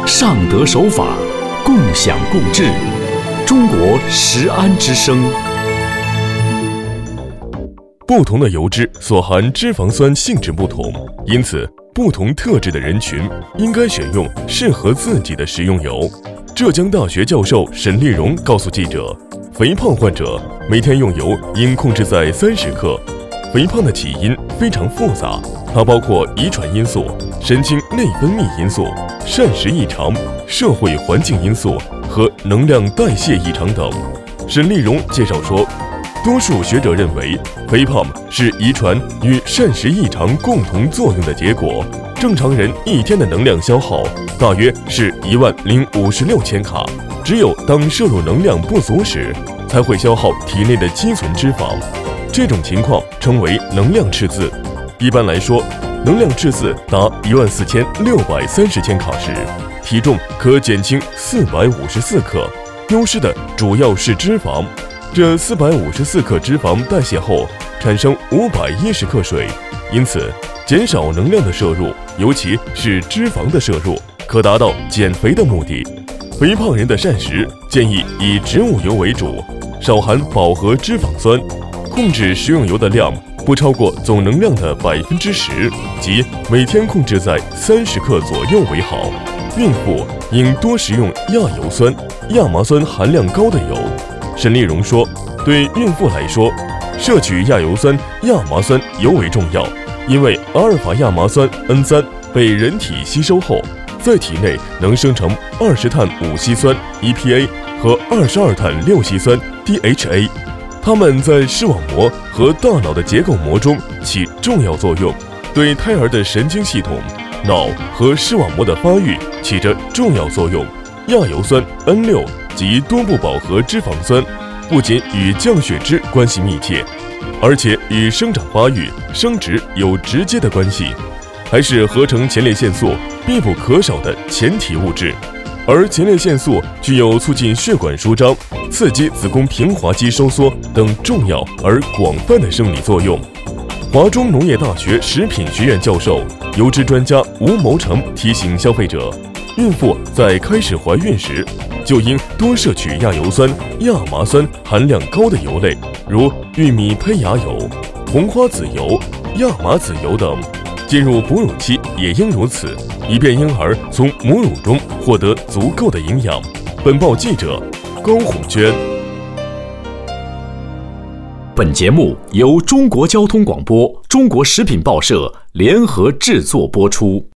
上德守法，共享共治。中国食安之声。 不同的油脂所含脂肪酸性质不同，因此不同特质的人群应该选用适合自己的食用油。浙江大学教授沈丽蓉告诉记者，肥胖患者每天用油应控制在30克。肥胖的起因非常复杂，它包括遗传因素、神经内分泌因素、膳食异常、社会环境因素和能量代谢异常等。沈丽蓉介绍说，多数学者认为，肥胖是遗传与膳食异常共同作用的结果。正常人一天的能量消耗大约是10056千卡，只有当摄入能量不足时，才会消耗体内的积存脂肪。这种情况称为能量赤字。一般来说，能量赤字达14630千卡时，体重可减轻454克，丢失的主要是脂肪。这454克脂肪代谢后产生510克水，因此减少能量的摄入，尤其是脂肪的摄入，可达到减肥的目的。肥胖人的膳食建议以植物油为主，少含饱和脂肪酸，控制食用油的量不超过总能量的10%，即每天控制在30克左右为好。孕妇应多食用亚油酸、亚麻酸含量高的油。沈丽蓉说，对孕妇来说，摄取亚油酸、亚麻酸尤为重要，因为阿尔法亚麻酸 N3 被人体吸收后，在体内能生成20碳5烯酸 EPA 和22碳6烯酸 DHA， 它们在视网膜和大脑的结构膜中起重要作用，对胎儿的神经系统、脑和视网膜的发育起着重要作用。亚油酸 N6 及多不饱和脂肪酸不仅与降血脂关系密切，而且与生长发育、生殖有直接的关系，还是合成前列腺素必不可少的前提物质。而前列腺素具有促进血管舒张、刺激子宫平滑肌收缩等重要而广泛的生理作用。华中农业大学食品学院教授、油脂专家吴谋成提醒消费者，孕妇在开始怀孕时，就应多摄取亚油酸、亚麻酸含量高的油类，如玉米胚芽油、红花籽油、亚麻籽油等。进入哺乳期也应如此，以便婴儿从母乳中获得足够的营养。本报记者高虎娟。 本节目由中国交通广播、中国食品报社联合制作播出。